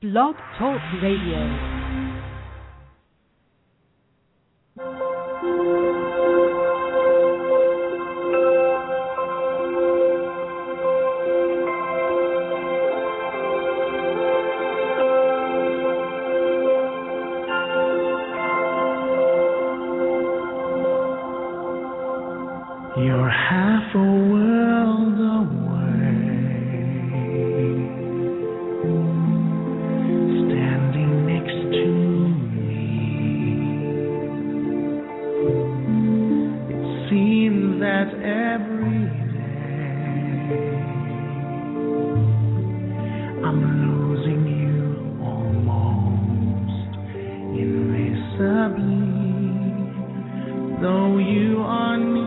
Blog Talk Radio. You're half a world away, standing next to me. It seems that every day I'm losing you almost invisibly, though you are near.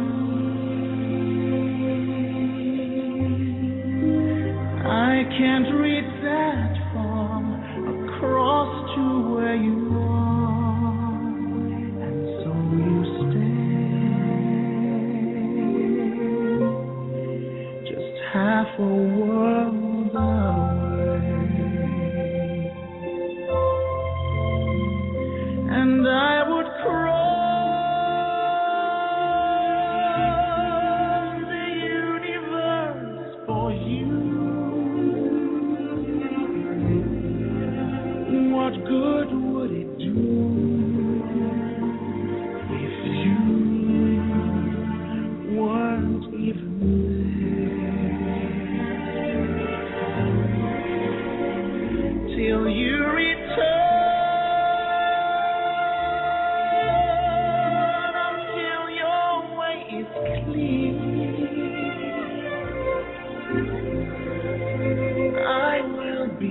I can't reach that far across to where you are, and so you stay just half a world away, and I would cross the universe for you. What good would it do if you weren't even there? Till you return, until your way is clear, I will be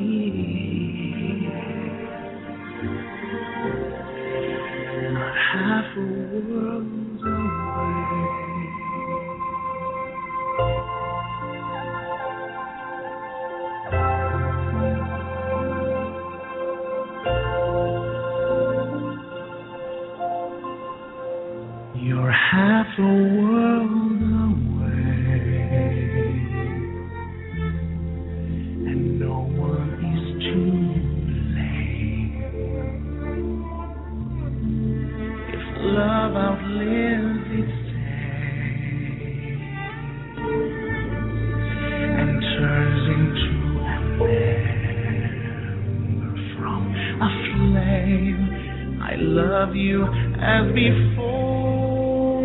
half a world away. You're half a world away, and no one is too love outlives its day and turns into an ember from a flame. I love you as before,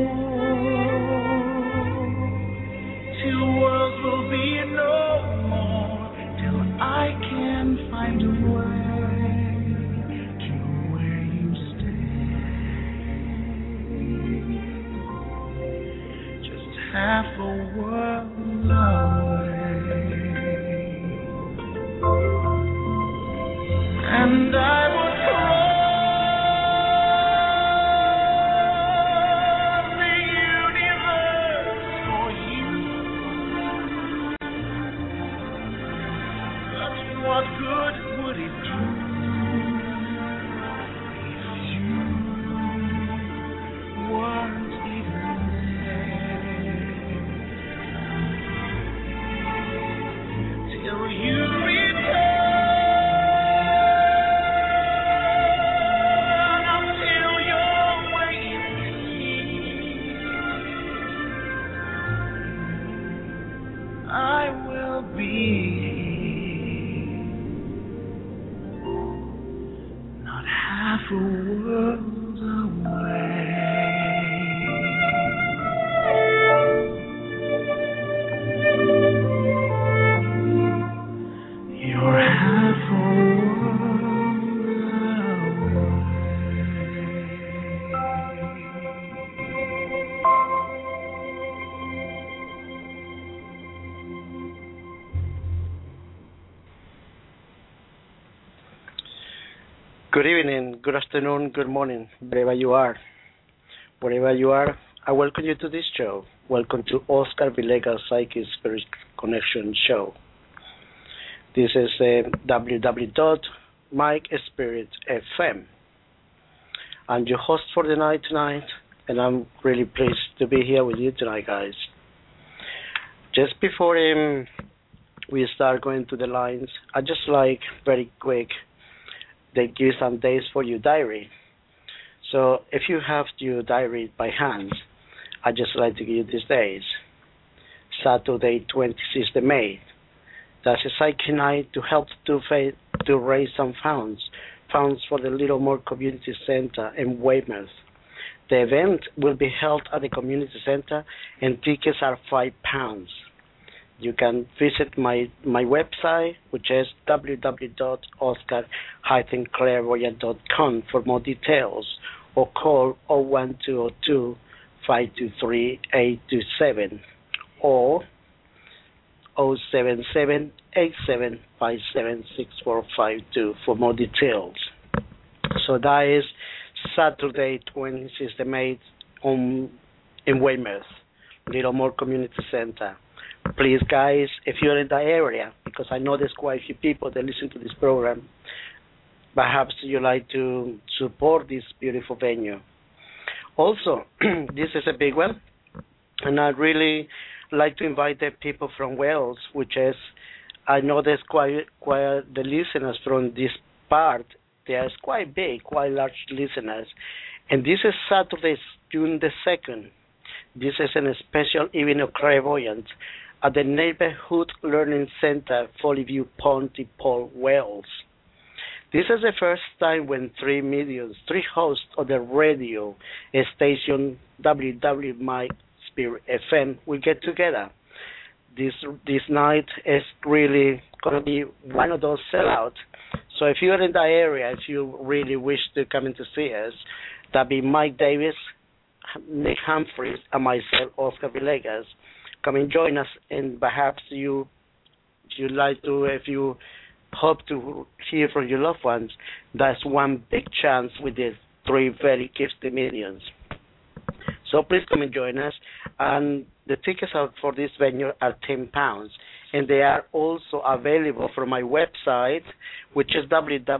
till worlds will be no more, till I can find a way to where you stay. Half a world away, and I would cross the universe for you. But what good would it do if you weren't even till you return, until your way is clear, I will be not half a world away. You're half a world away. Good evening, good afternoon, good morning, wherever you are. Wherever you are, I welcome you to this show. Welcome to Oscar Villegas Psychic Spirit Connection Show. This is www.MikeSpiritFM. I'm your host for the night tonight, and I'm really pleased to be here with you tonight, guys. Just before we start going to the lines, I just like very quick they give some days for your diary. So if you have your diary by hand, I just like to give you these days. Saturday, 26th of May. That's a psychic night to help to raise some funds for the Littlemore Community Center in Weymouth. The event will be held at the community center, and tickets are £5. You can visit my website, which is www.oscar-clairvoyant.com for more details, or call 01202 523 827 or 077 87576452 for more details. So that is Saturday, 26th of May in Weymouth, Littlemore Community Center. Please, guys, if you're in that area, because I know there's quite a few people that listen to this program, perhaps you'd like to support this beautiful venue. Also, this is a big one, and I'd really like to invite the people from Wales, which is, I know there's quite the listeners from this part. There's quite big, quite large listeners. And this is Saturday, June the 2nd. This is a special evening of clairvoyance at the Neighborhood Learning Centre, Follyview, Pontypool, Wales. This is the first time when three hosts of the radio station WW My Spirit FM will get together. This night is really going to be one of those sellouts. So if you're in that area, if you really wish to come in to see us, that'd be Mike Davis, Nick Humphreys, and myself, Oscar Villegas. Come and join us, and perhaps if you hope to hear from your loved ones, that's one big chance with the three very gifted mediums. So please come and join us. And the tickets out for this venue are £10, and they are also available from my website, which is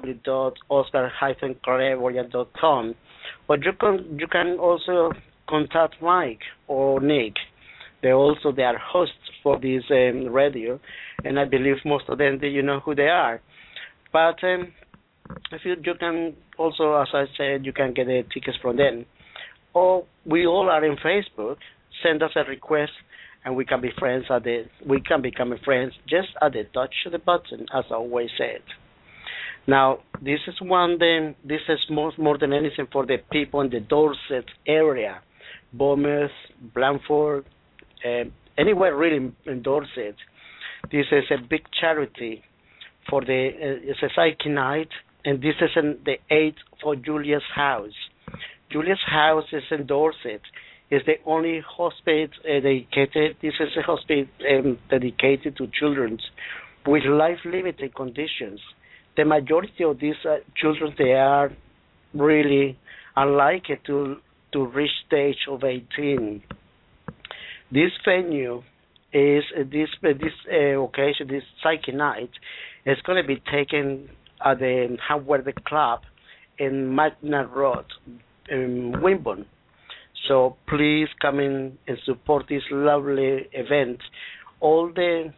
www.oscar-clairvoyant.com. Or you can also contact Mike or Nick. They are hosts for this radio, and I believe most of them, you know who they are. But if you can also, as I said, you can get the tickets from them. Or we all are in Facebook. Send us a request, and we can be friends we can become friends just at the touch of the button, as I always said. Now, this is more than anything for the people in the Dorset area, Bournemouth, Blandford, anywhere really in Dorset. This is a big charity for it's a psychic night, and this is in the 8th for Julia's House. Julia's House is in Dorset. It's the only hospital dedicated. This is a hospital dedicated to children with life-limited conditions. The majority of these children, they are really unlikely to reach the age of 18. This venue is this occasion, this psychic night, is going to be taken at the Hamworthy Club in Magna Road in Wimborne. So please come in and support this lovely event. All the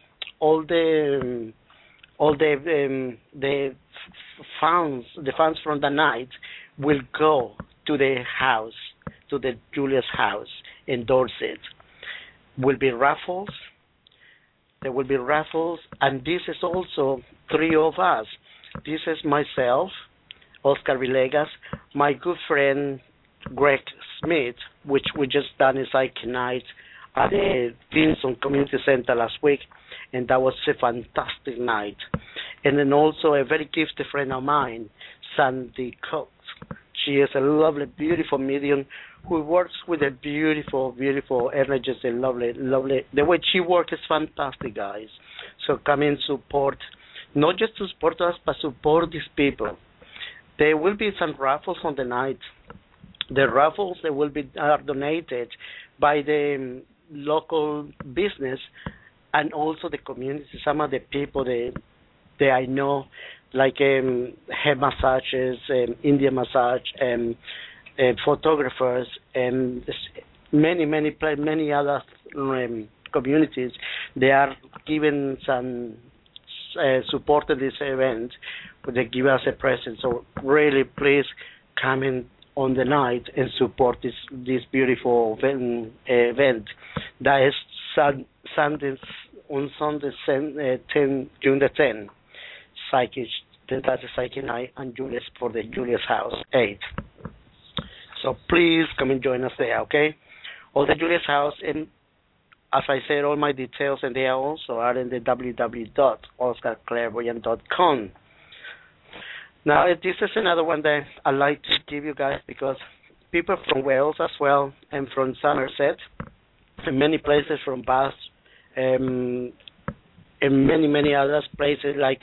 funds from the night will go to the house, to the Julia's House in Dorset. Will be raffles. There will be raffles, and this is also three of us. This is myself, Oscar Villegas, my good friend Greg Smith, which we just done a psychic night at the Vinson Community Center last week, and that was a fantastic night. And then also a very gifted friend of mine, Sandy Coates. She is a lovely, beautiful medium who works with a beautiful, beautiful energies and lovely. The way she works is fantastic, guys. So come in, support, not just to support us, but support these people. There will be some raffles on the night. The raffles are donated by the local business and also the community. Some of the people that I know, like head massages, Indian massage, photographers, and many other communities. They are giving some support to this event they give us a present. So really, please come in on the night and support this beautiful event. That is Sunday on Sunday 10 June the 10th. Psychic, that's the Psychic night, and Julius for the Julius House 8. So please come and join us there, okay? All the Julius House, and as I said, all my details, and they are also are in the www.oscarclairvoyant.com. Now, this is another one that I like to give you guys because people from Wales as well, and from Somerset, and many places from Bath, and many other places like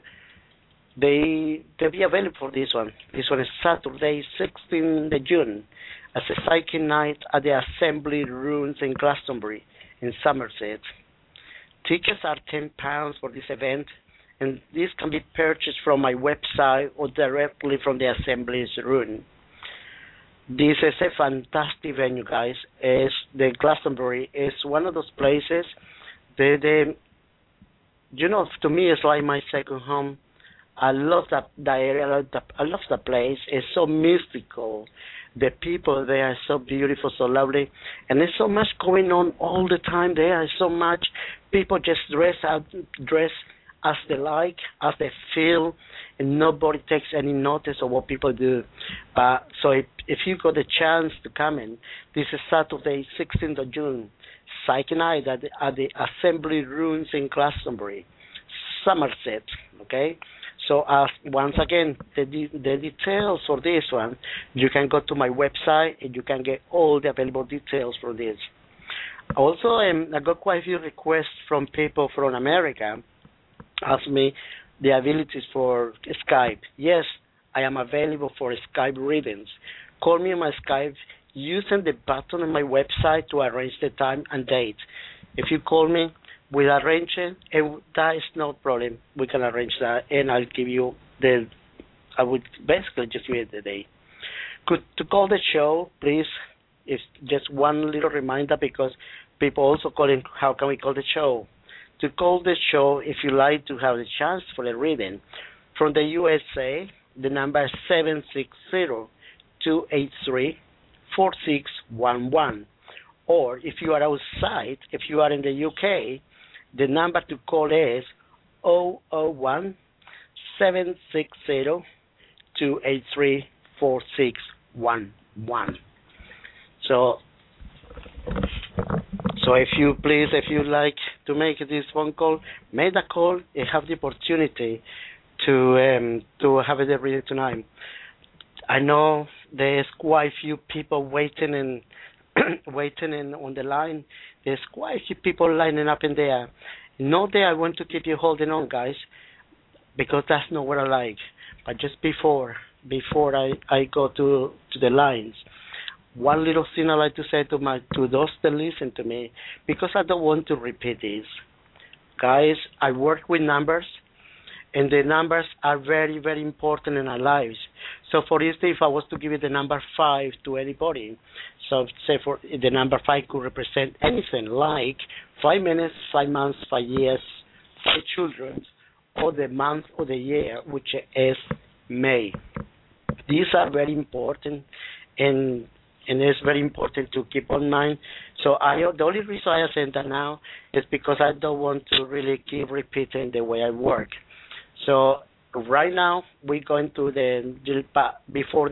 they'll be available for this one. This one is Saturday, 16th June, as a psychic night at the Assembly Rooms in Glastonbury in Somerset. Tickets are £10 for this event, and this can be purchased from my website or directly from the Assembly's room. This is a fantastic venue, guys. The Glastonbury is one of those places that, to me, it's like my second home. I love that area. I love the place. It's so mystical. The people there are so beautiful, so lovely, and there's so much going on all the time there. So much people just dress as they like, as they feel, and nobody takes any notice of what people do. So if you got the chance to come in, this is Saturday, 16th of June, Psychic Night at the Assembly Rooms in Glastonbury, Somerset, okay? So once again, the details for this one, you can go to my website and you can get all the available details for this. Also, I got quite a few requests from people from America, ask me the abilities for Skype. Yes, I am available for Skype readings. Call me on my Skype using the button on my website to arrange the time and date. If you call me, we'll arrange it, and that is no problem. We can arrange that, and I'll give you I would basically just give you the day. To call the show, please, it's just one little reminder because people also calling, how can we call the show? To call the show, if you like to have the chance for a reading, from the USA, the number is 760-283-4611. Or if you are outside, if you are in the UK, the number to call is 001-760-283-4611. So if you like to make this phone call, make the call and have the opportunity to have the reading tonight. I know there's quite a few people waiting on the line. There's quite a few people lining up in there. Not that I want to keep you holding on, guys, because that's not what I like. But just before I go to the lines, one little thing I like to say to those that listen to me, because I don't want to repeat this. Guys, I work with numbers, and the numbers are very, very important in our lives. So, for instance, if I was to give you the number 5 to anybody, so say for the number 5 could represent anything like 5 minutes, 5 months, 5 years, 5 children, or the month or the year, which is May. These are very important, and it's very important to keep on mind. So the only reason I say that now is because I don't want to really keep repeating the way I work. So right now we're going to before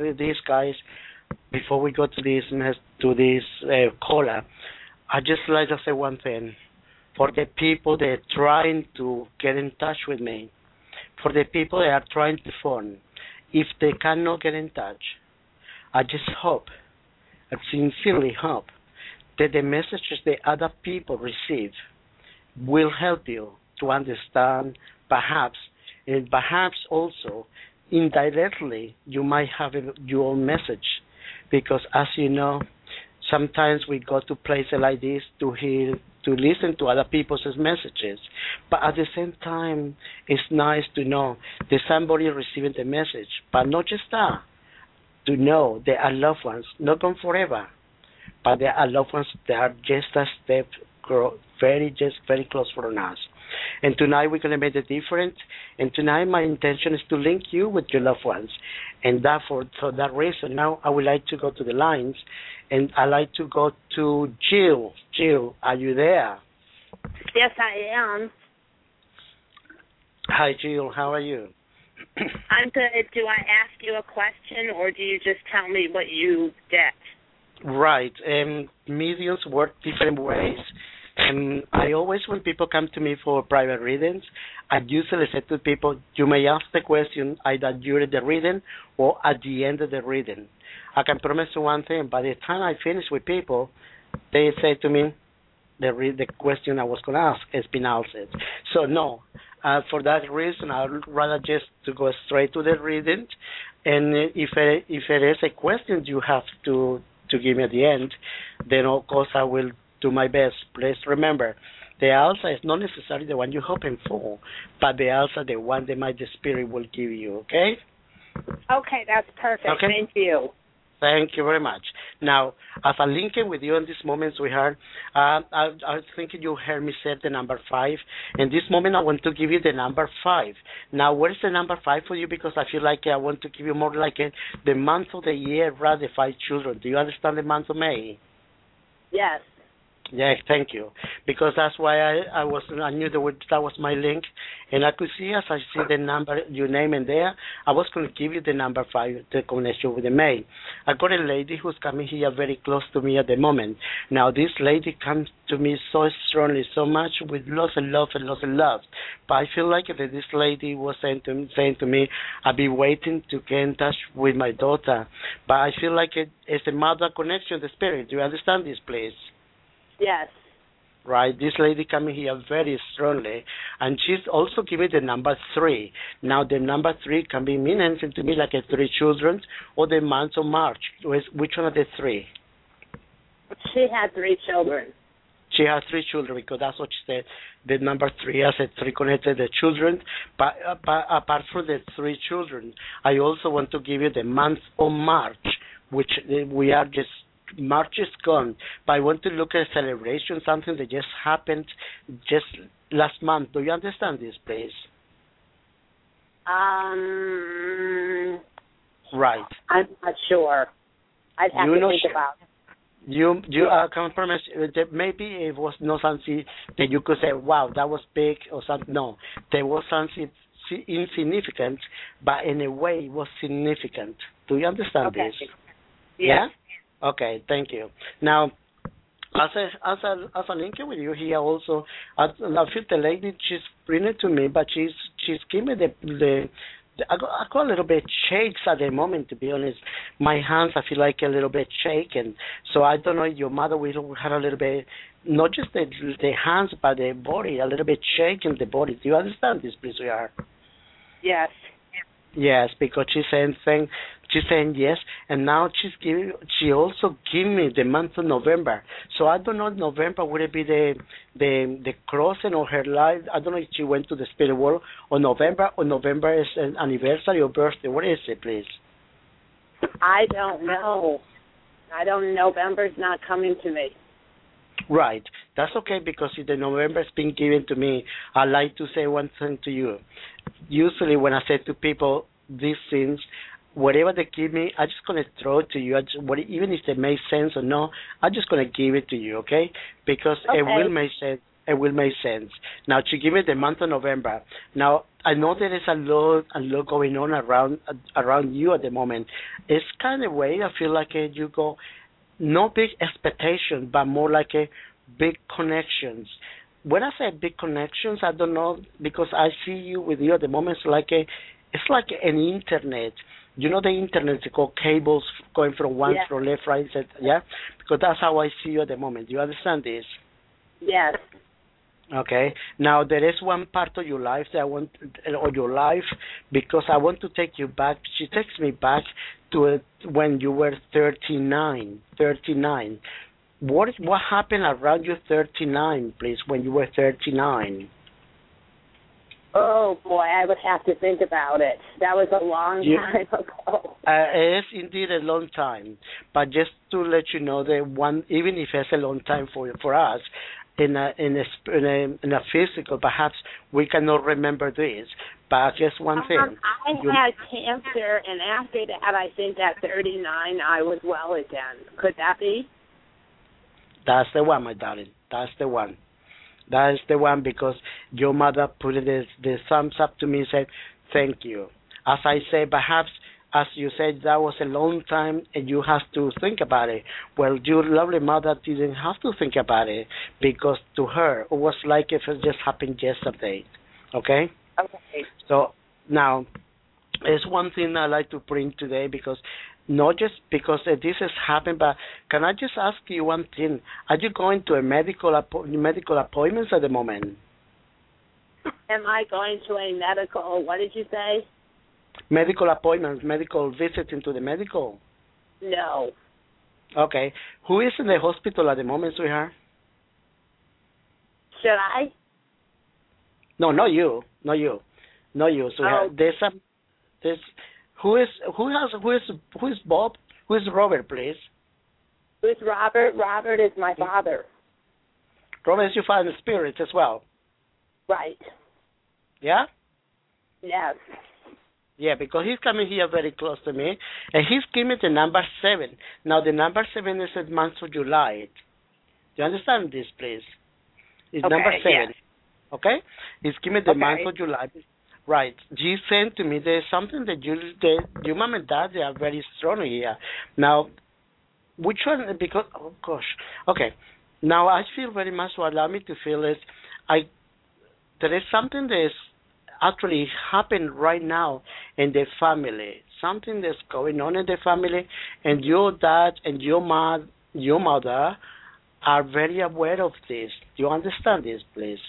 we go to this caller, I just like to say one thing. For the people that are trying to get in touch with me, for the people that are trying to phone, if they cannot get in touch, I just hope, I sincerely hope, that the messages that other people receive will help you to understand, perhaps also indirectly you might have your own message, because as you know, sometimes we go to places like this to listen to other people's messages, but at the same time it's nice to know that somebody is receiving the message, but not just that, to know that our loved ones not gone forever, but there are loved ones that are just a step very close from us. And tonight we're going to make the difference. And tonight my intention is to link you with your loved ones. And that for that reason, now I would like to go to the lines. And I'd like to go to Jill. Jill, are you there? Yes, I am. Hi, Jill. How are you? I'm good. Do I ask you a question, or do you just tell me what you get? Right. Mediums work different ways. And I always, when people come to me for private readings, I usually say to people, you may ask the question either during the reading or at the end of the reading. I can promise you one thing. By the time I finish with people, they say to me, the question I was going to ask has been answered. So, no. For that reason, I would rather just to go straight to the reading. And if there is a question you have to give me at the end, then of course I will do my best. Please remember, the answer is not necessarily the one you're hoping for, but the answer, the one that the Spirit will give you, okay? Okay, that's perfect. Okay. Thank you. Thank you very much. Now, as I'm linking with you in this moment, sweetheart, I was thinking you heard me say the number 5. In this moment, I want to give you the number 5. Now, what is the number 5 for you? Because I feel like I want to give you more like the month of the year rather than 5 children. Do you understand the month of May? Yes. Yeah, thank you. Because that's why I knew that was my link, and I could see as I see the number, your name in there, I was going to give you the number 5, the connection with the May. I got a lady who's coming here very close to me at the moment. Now, this lady comes to me so strongly, so much with lots and love and lots of love. But I feel like that this lady was saying to me, I'll be waiting to get in touch with my daughter. But I feel like it's a mother connection, the Spirit. Do you understand this, please? Yes. Right, this lady coming here very strongly, and she's also giving the number 3. Now, the number 3 can be meaning to me like 3 children or the month of March. Which one of the 3? She had 3 children. She has 3 children because that's what she said. The number 3, I said 3 connected the children. But apart from the 3 children, I also want to give you the month of March, which we are just. March is gone, but I want to look at a celebration, something that just happened just last month. Do you understand this, please? Right. I'm not sure. I'd have to think about it. You can promise that maybe it was not something that you could say, wow, that was big or something. No, there was something insignificant, but in a way it was significant. Do you understand this? Yeah? Okay, thank you. Now, as a link with you here also, I feel the lady, she's bringing it to me, but she's giving me I got a little bit shakes at the moment, to be honest. My hands, I feel like a little bit shaken. So I don't know if your mother will have a little bit, not just the hands, but the body, a little bit shaking the body. Do you understand this, please, sweetheart? Yes. Yes, because she's saying yes, and now she also gave me the month of November. So I don't know if November would it be the crossing of her life. I don't know if she went to the spirit world or November is an anniversary or birthday. What is it, please? I don't know. November's not coming to me. Right. That's okay because if the November has been given to me, I like to say one thing to you. Usually when I say to people these things, whatever they give me, I'm just going to throw it to you. Even if they make sense or no, I'm just going to give it to you, okay? Because it will make sense. It will make sense. Now, to give me the month of November. Now, I know there is a lot going on around you at the moment. It's kind of way I feel like you go, no big expectation, but more like a big connections. When I say big connections, I don't know, because I see you with you at the moment. It's like an internet. You know the internet, it's called cables going from one from left, right, yeah? Because that's how I see you at the moment. Do you understand this? Yes. Okay. Now, there is one part of your life that I want, or your life, because I want to take you back. She takes me back to when you were 39. What happened around your 39, please, when you were 39? Oh, boy, I would have to think about it. That was a long time ago. It is indeed a long time. But just to let you know, even if it's a long time for us, in a physical. Perhaps we cannot remember this, but just one thing. I had cancer, and after that, I think at 39, I was well again. Could that be? That's the one, my darling. That's the one. That is the one, because your mother put the thumbs up to me and said, thank you. As I say, perhaps, as you said, that was a long time and you have to think about it. Well, your lovely mother didn't have to think about it, because to her, it was like if it just happened yesterday. Okay? Okay. So now, there's one thing I like to bring today, because not just because this has happened, but can I just ask you one thing? Are you going to a medical appointments at the moment? Am I going to a medical, what did you say? Medical appointments, medical visiting to the medical? No. Okay. Who is in the hospital at the moment, sweetheart? Should I? No, not you. Not you, sweetheart. Oh. Who is Bob? Who is Robert, please? Who's Robert? Robert is my father. Robert is your father in spirit as well. Right. Yeah? Yes. Yeah, because he's coming here very close to me, and he's giving me the number 7. Now, the number 7 is the month of July. Do you understand this, please? It's okay, number 7. yes. Okay? He's giving me the month of July. Right. He said to me, there's something that your mom and dad, they are very strong here. Now, which one? Because, oh gosh. Okay. Now, I feel very much what allow me to feel is, there is something that is actually happened right now in the family. Something that's going on in the family, and your dad and your mother are very aware of this. Do you understand this, please?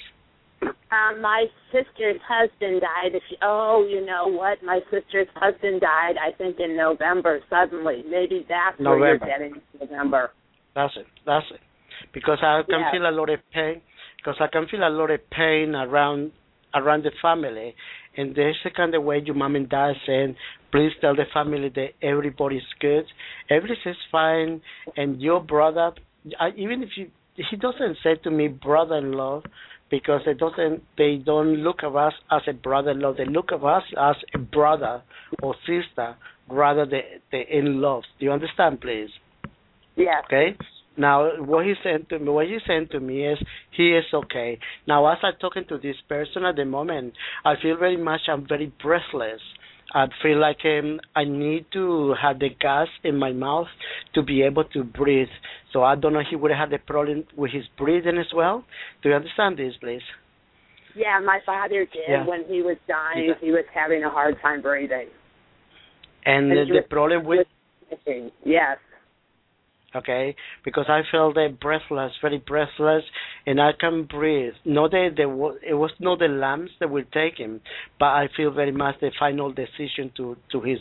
My sister's husband died. You know what? My sister's husband died, I think, in November suddenly. Maybe that's where you're getting November. That's it. Because I can feel a lot of pain. Because I can feel a lot of pain around the family. And there's the kind of way your mom and dad saying, please tell the family that everybody's good. Everything's fine. And your brother, even if he doesn't say to me brother-in-law, because they don't look at us as a brother-in-law. They look at us as a brother or sister, rather than the in-laws. Do you understand, please? Yeah. Okay. Now, what he's saying to me is he is okay. Now, as I'm talking to this person at the moment, I feel I'm very breathless. I feel like I need to have the gas in my mouth to be able to breathe. So I don't know if he would have had a problem with his breathing as well. Do you understand this, please? Yeah, my father did. When he was dying. He was having a hard time breathing. And the problem with... Yes. Okay, because I felt very breathless, and I can breathe. It was not the lamps that will take him, but I feel very much the final decision to his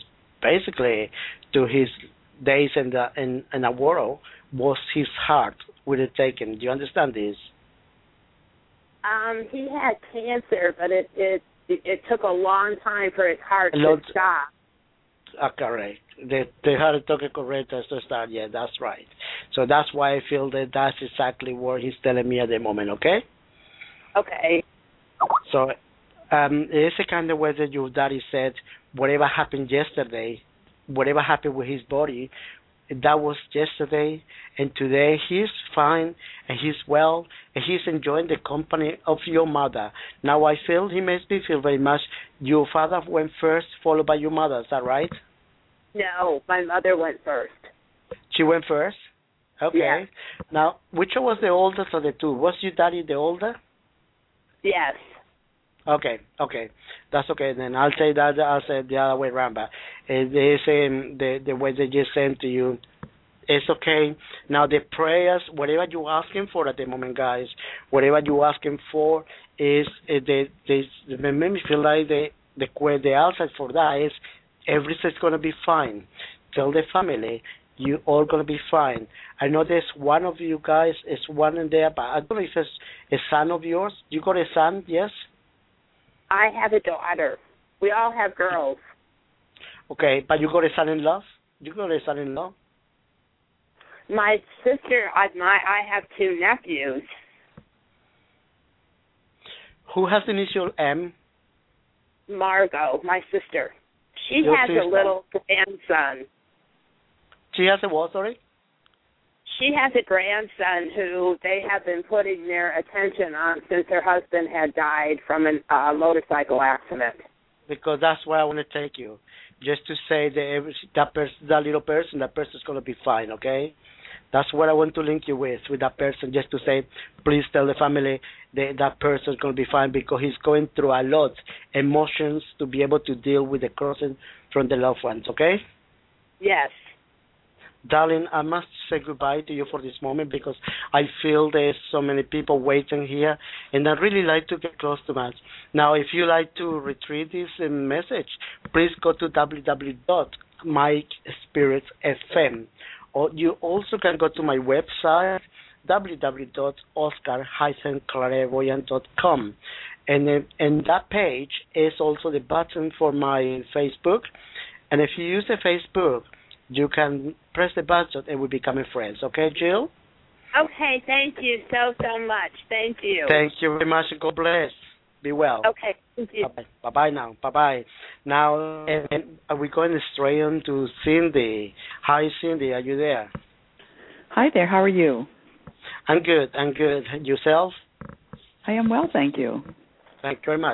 days in the world was his heart will it take him. Do you understand this? He had cancer, but it took a long time for his heart to stop. Correct. They had to talk correct as to start. Yeah, that's right. So that's why I feel that that's exactly what he's telling me at the moment. Okay. Okay. So it's the kind of way that your daddy said whatever happened yesterday, whatever happened with his body, that was yesterday, and today he's fine and he's well and he's enjoying the company of your mother. Now I feel he makes me feel very much. Your father went first, followed by your mother. Is that right? No, my mother went first. She went first? Okay. Yeah. Now, which was the oldest of the two? Was your daddy the older? Yes. Okay. That's okay. Then I'll say the other way around. But they say the way they just sent to you, it's okay. Now the prayers, whatever you're asking for at the moment, guys, whatever you're asking for is they make me feel like the answer for that is everything's gonna be fine. Tell the family you all gonna be fine. I know there's one of you guys is one in there, but I don't know if it's a son of yours. You got a son? Yes. I have a daughter. We all have girls. Okay, but you got a son-in-law? You got a son-in-law? My sister, I have two nephews. Who has the initial M? Margot, my sister. She Your has sister. a little grandson. She has a what, sorry? She has a grandson who they have been putting their attention on since her husband had died from a motorcycle accident. Because that's where I want to take you. Just to say that little person, that person's going to be fine, okay? That's what I want to link you with that person, just to say, please tell the family that person's going to be fine because he's going through a lot emotions to be able to deal with the crossing from the loved ones, okay? Yes. Darling, I must say goodbye to you for this moment because I feel there's so many people waiting here, and I really like to get close to us. Now, if you like to retrieve this message, please go to www.myspiritsfm, or you also can go to my website, www.oscar-clairvoyant.com, and that page is also the button for my Facebook, and if you use the Facebook, you can press the button and we'll become friends. Okay, Jill? Okay, thank you so much. Thank you. Thank you very much, and God bless. Be well. Okay, thank you. Bye-bye. Bye-bye now. Bye-bye. Now, are we going straight on to Cindy? Hi, Cindy. Are you there? Hi there. How are you? I'm good. Yourself? I am well, thank you. Thank you very much.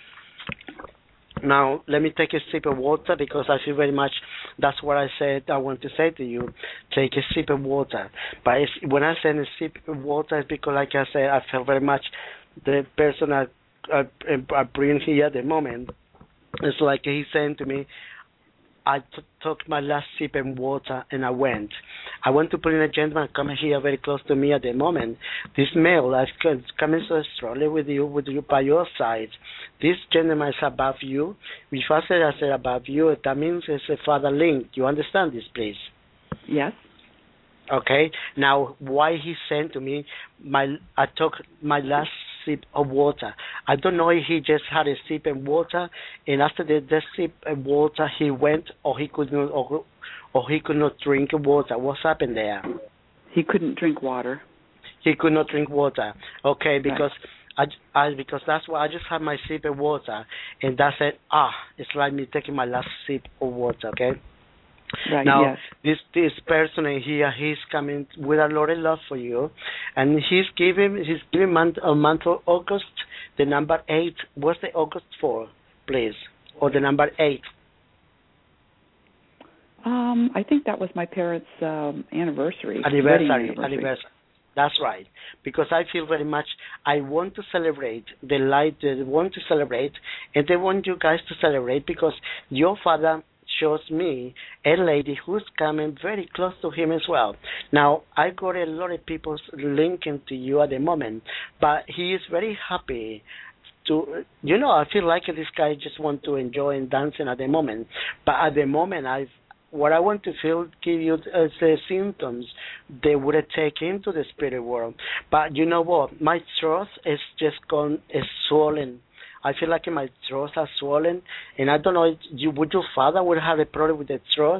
Now, let me take a sip of water because I feel very much that's what I said I want to say to you. Take a sip of water. But when I say a sip of water, it's because, like I said, I feel very much the person I bring here at the moment. It's like he's saying to me, I took my last sip of water and I went. I want to put in a gentleman coming here very close to me at the moment. This male is coming so strongly with you by your side. This gentleman is above you. If I said above you, that means it's a father link. You understand this, please? Yes. Okay. Now, why he sent to me, I took my last sip of water. I don't know if he just had a sip of water, and after the sip of water, he went, or he could not drink water. What's happened there? He couldn't drink water. He could not drink water. Okay, because because that's why I just had my sip of water, and that's it. It's like me taking my last sip of water. Okay. Right, now, yes. this person in here, he's coming with a lot of love for you, and he's giving month of August, the number 8. What's the August for, please? Or the number 8? I think that was my parents' anniversary. Anniversary. That's right. Because I feel very much I want to celebrate the light. They want to celebrate, and they want you guys to celebrate because your father shows me a lady who's coming very close to him as well. Now, I got a lot of people linking to you at the moment, but he is very happy to, I feel like this guy just want to enjoy and dancing at the moment. But at the moment, what I want to give you as the symptoms they would take into the spirit world. But you know what? My throat is swollen. I feel like my throat are swollen, and I don't know, would your father would have a problem with the throat?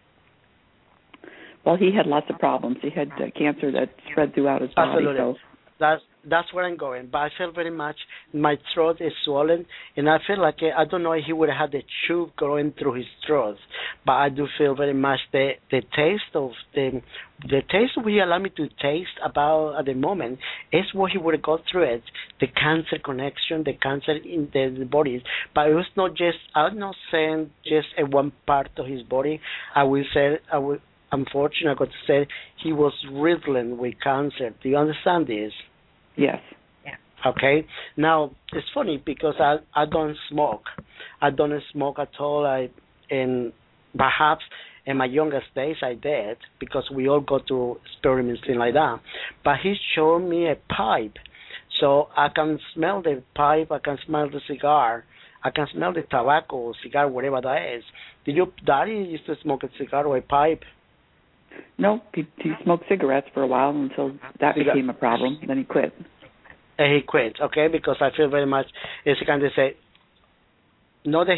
Well, he had lots of problems. He had cancer that spread throughout his body. Absolutely. So. That's where I'm going. But I feel very much my throat is swollen, and I feel like I don't know if he would have had the tube going through his throat. But I do feel very much the taste of the taste he allowed me to taste about at the moment is what he would have got through it. The cancer connection, the cancer in the body. But it was not just. I'm not saying just a one part of his body. Unfortunately, I got to say he was riddled with cancer. Do you understand this? Yes. Yeah. Okay. Now, it's funny because I don't smoke. I don't smoke at all. And perhaps in my youngest days I did because we all go to experiments, things like that. But he showed me a pipe. So I can smell the pipe. I can smell the cigar. I can smell the tobacco, cigar, whatever that is. Did your daddy used to smoke a cigar or a pipe? No, he smoked cigarettes for a while until that became a problem. Then he quit. He quit, okay, because I feel very much, it's kind of say, not that he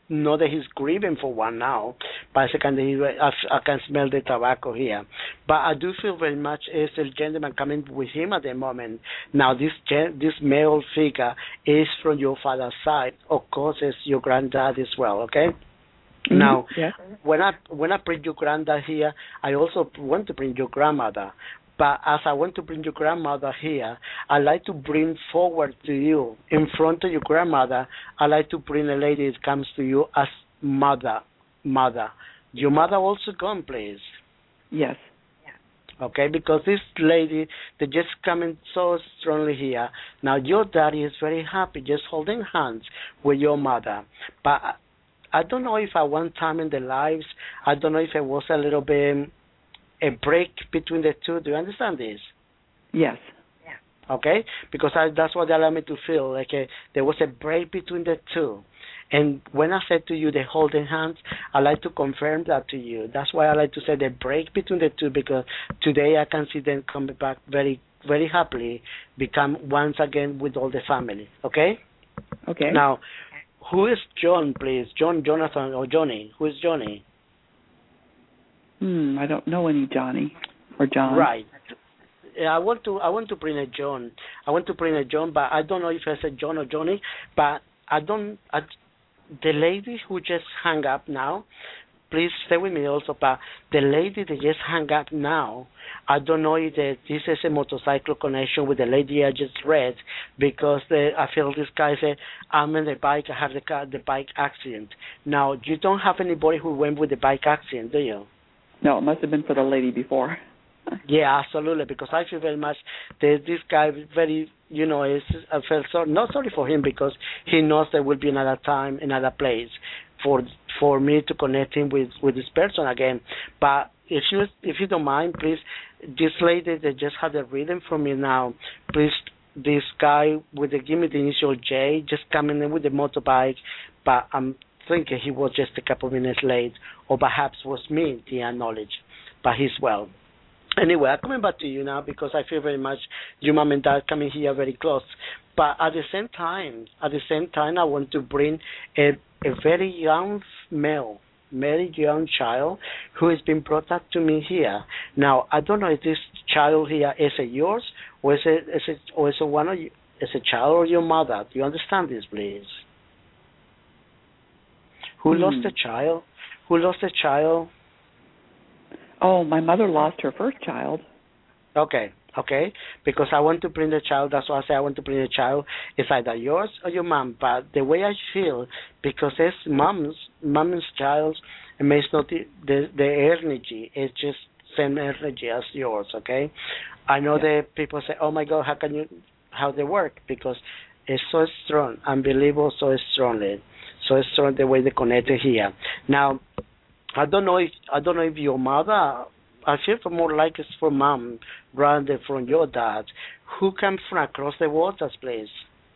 know that he's grieving for one now. Basically, I can smell the tobacco here. But I do feel very much is a gentleman coming with him at the moment. Now, this male figure is from your father's side. Of course, it's your granddad as well, okay? Mm-hmm. Now, yeah. when I bring your granddad here, I also want to bring your grandmother. But as I want to bring your grandmother here, I like to bring forward to you, in front of your grandmother, I like to bring a lady that comes to you as mother. Your mother also come, please. Yes. Okay, because this lady, they just coming so strongly here. Now, your daddy is very happy just holding hands with your mother. But I don't know if at one time in their lives, I don't know if it was a little bit a break between the two. Do you understand this? Yes. Okay? Because that's what they allow me to feel, like there was a break between the two. And when I said to you the holding hands, I like to confirm that to you. That's why I like to say the break between the two, because today I can see them coming back very, very happily, become once again with all the family. Okay? Okay. Now, who is John, please? John, Jonathan, or Johnny? Who is Johnny? I don't know any Johnny or John. Right. I want to bring a John. I want to bring a John, but I don't know if it's a John or Johnny. But the lady who just hung up now, please stay with me also. But the lady that just hung up now, I don't know if this is a motorcycle connection with the lady I just read, because I feel this guy said, I'm in the bike, I have the bike accident. Now, you don't have anybody who went with the bike accident, do you? No, it must have been for the lady before. Yeah, absolutely, because I feel very much that this guy very, I felt not sorry for him, because he knows there will be another time, another place for me to connect him with this person again. But if you don't mind, please, this lady that just had a reading from me now, please, this guy give me the initial J, just coming in with the motorbike, but I'm thinking he was just a couple of minutes late, or perhaps was me, the knowledge, but he's well. Anyway, I'm coming back to you now, because I feel very much your mom and dad coming here very close. But at the same time, I want to bring a very young male, very young child who has been brought up to me here. Now, I don't know if this child here is yours, or is it one of you? Is a child or your mother? Do you understand this, please? Who lost a child? Who lost a child? Oh, my mother lost her first child. Okay. Because I want to bring the child. That's why I say I want to bring the child. It's either yours or your mom. But the way I feel, because it's mom's child, it may not the energy. It's just same energy as yours. Okay. I know that people say, "Oh my God, how they work?" Because it's so strong, unbelievable, so strongly. So strong the way they connected here. Now, I don't know if your mother, I feel more like it's from mom rather than from your dad. Who came from across the waters, please?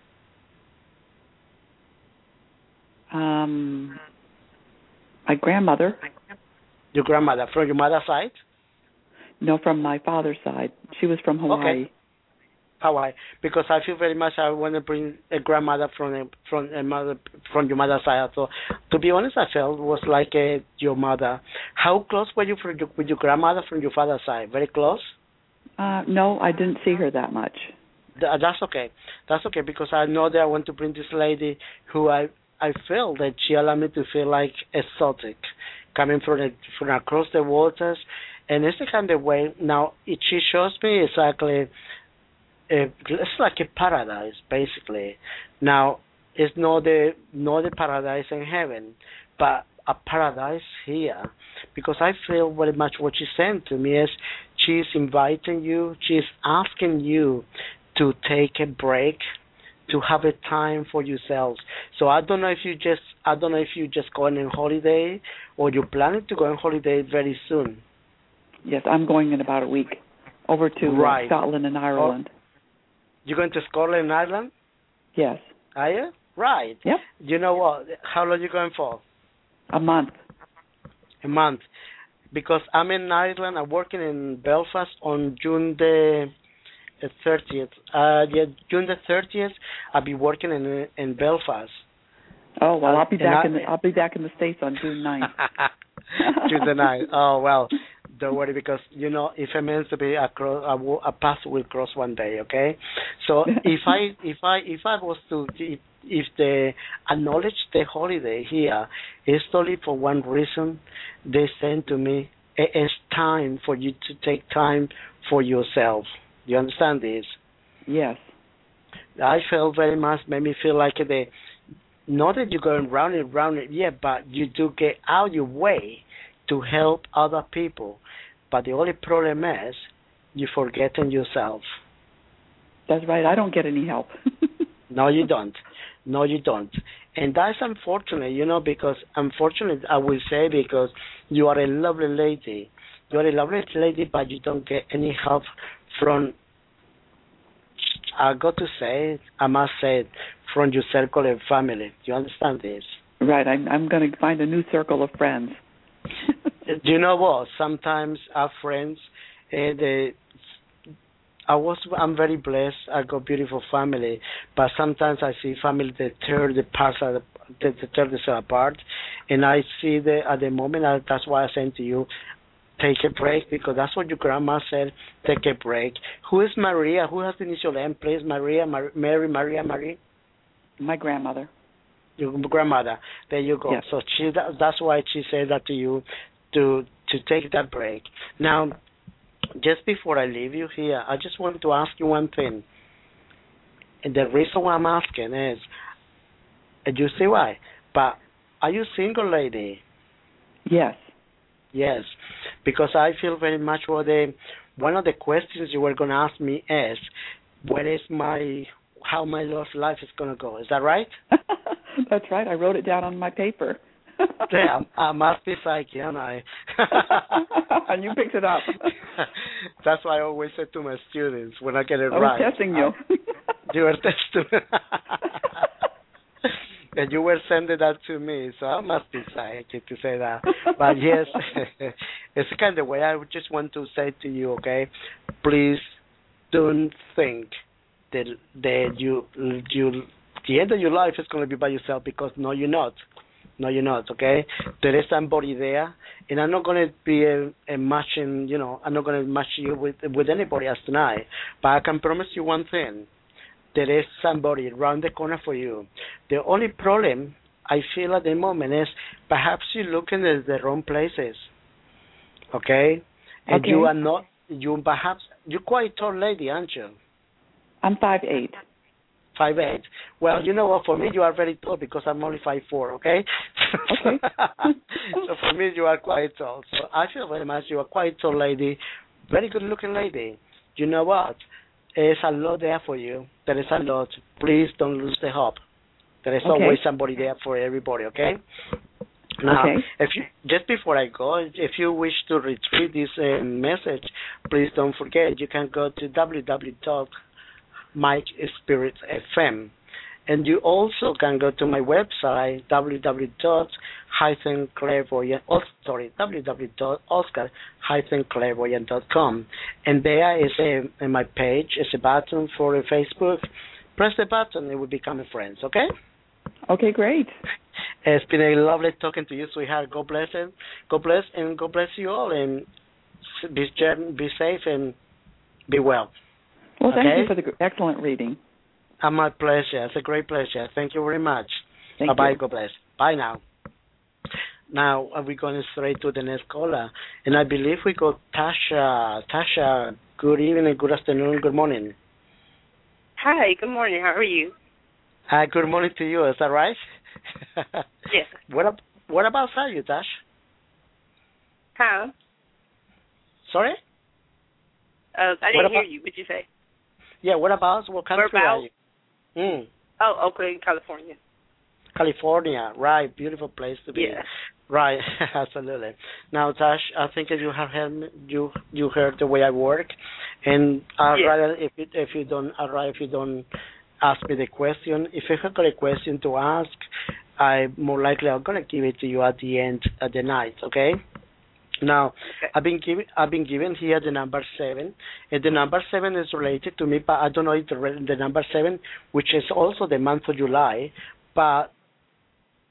My grandmother. Your grandmother, from your mother's side? No, from my father's side. She was from Hawaii. Okay. Hawaii, because I feel very much I want to bring a grandmother from your mother's side. So, to be honest, I felt it was like your mother. How close were you with your grandmother from your father's side? Very close? No, I didn't see her that much. That's okay. That's okay, because I know that I want to bring this lady who I feel that she allowed me to feel like exotic, coming from across the waters, and it's the kind of way. Now, she shows me exactly. It's like a paradise, basically. Now, it's not the paradise in heaven, but a paradise here. Because I feel very much what she's saying to me is she's inviting you, she's asking you to take a break, to have a time for yourselves. So I don't know if you just going on holiday, or you're planning to go on holiday very soon. Yes, I'm going in about a week over to Scotland and Ireland. You're going to Scotland and Ireland? Yes. Are you? Right. Yep. You know what? How long are you going for? A month. A month. Because I'm in Ireland. I'm working in Belfast on June the 30th. June the 30th, I'll be working in Belfast. Oh well, I'll be back in the States on June 9th. June the 9th. Oh well, don't worry, because if it means to be a path will cross one day. Okay, so if I was to if they acknowledge the holiday here, it's only for one reason. They send to me, it's time for you to take time for yourself. Do you understand this? Yes. I felt very much, made me feel like not that you're going round it, yeah, but you do get out your way to help other people. But the only problem is you're forgetting yourself. That's right. I don't get any help. No, you don't. No, you don't. And that's unfortunate, because unfortunate, I will say, because you are a lovely lady. You are a lovely lady, but you don't get any help from, I must say, from your circle of family. Do you understand this? Right. I'm going to find a new circle of friends. Do you know what? Sometimes our friends, I'm very blessed. I got beautiful family, but sometimes I see family that tear themselves apart, and I see at the moment. That's why I say to you, take a break, because that's what your grandma said. Take a break. Who is Maria? Who has the initial name, please? Maria. My grandmother. Your grandmother. There you go. Yes. So that's why she said that to you, to take that break. Now, just before I leave you here, I just wanted to ask you one thing. And the reason why I'm asking is, and you see why, but are you single, lady? Yes. Yes, because I feel very much one of the questions you were going to ask me is, how my love life is going to go. Is that right? That's right. I wrote it down on my paper. Yeah, I must be psychic, and and you picked it up. That's why I always say to my students when I get it right. I was testing you. You were testing me. And you were sending that to me, so I must be psychic to say that. But yes, it's the kind of way I just want to say to you, okay, please don't think that the end of your life is going to be by yourself, because no, you're not. No, you're not, okay? There is somebody there, and I'm not going to be I'm not going to match you with anybody else tonight, but I can promise you one thing. There is somebody around the corner for you. The only problem I feel at the moment is perhaps you're looking at the wrong places, okay? And you are not, you're quite a tall lady, aren't you? I'm 5'8". 5'8". Well, you know what? For me, you are very tall, because I'm only 5'4". Okay. Okay. So for me, you are quite tall. So I feel very much you are quite tall lady, very good-looking lady. You know what? There's a lot there for you. There is a lot. Please don't lose the hope. There is always somebody there for everybody. Okay. Now, just before I go, if you wish to retrieve this message, please don't forget you can go to www.MikeSpiritFM, and you also can go to my website www.oscar-clairvoyant.com, and there is in my page is a button for a Facebook. Press the button, it will become a friend. Okay. Okay, great. It's been a lovely talking to you, sweetheart. God bless and God bless you all, and be safe and be well. Well, thank you for the excellent reading. My pleasure. It's a great pleasure. Thank you very much. Bye-bye. God bless. Bye now. Now, we're going straight to the next caller, and I believe we got Tasha. Tasha, good evening, good afternoon, good morning. Hi, good morning. How are you? Good morning to you. Is that right? Yes. What about you, Tash? Huh? Sorry? I didn't hear you. What did you say? Yeah, what country are you? Oh, Oakland, California. California, right. Beautiful place to be. Yeah. Right, absolutely. Now, Tash, I think you have heard you heard the way I work, and rather if you don't ask me the question. If you have got a question to ask, I'm gonna give it to you at the end of the night. Okay. Now, I've been given here the number 7, and the number 7 is related to me, but I don't know if the number 7, which is also the month of July, but